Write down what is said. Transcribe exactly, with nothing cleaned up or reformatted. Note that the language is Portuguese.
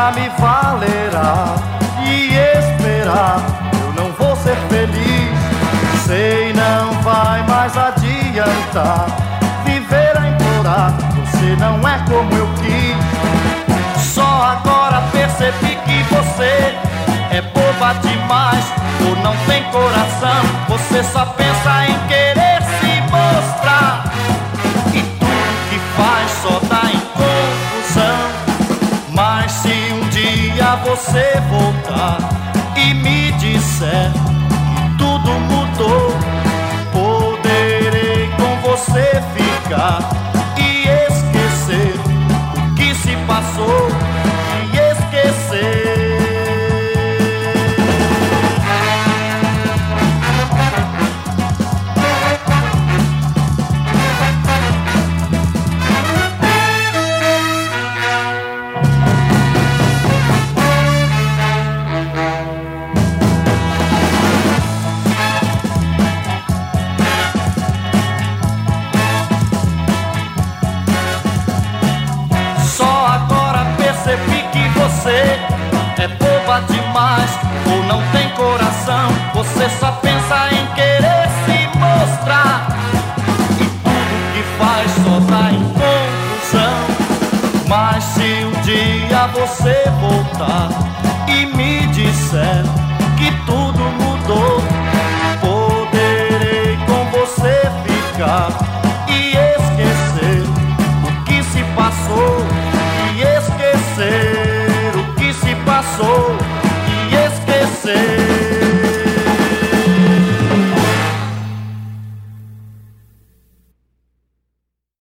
nada me valerá. E esperar, eu não vou ser feliz. Sei, não vai mais adiantar. Viver a implorar, você não é como eu quis. Só agora percebi que você é boba demais, ou não tem coração. Você só pensa em querer se mostrar, e tudo que faz só dá em confusão. Mas se um dia você voltar e me disser que tudo mudou, poderei com você ficar e esquecer o que se passou, e esquecer. Percebi que você é boba demais, ou não tem coração. Você só pensa em querer se mostrar, e tudo que faz só dá em confusão. Mas se um dia você voltar e me disser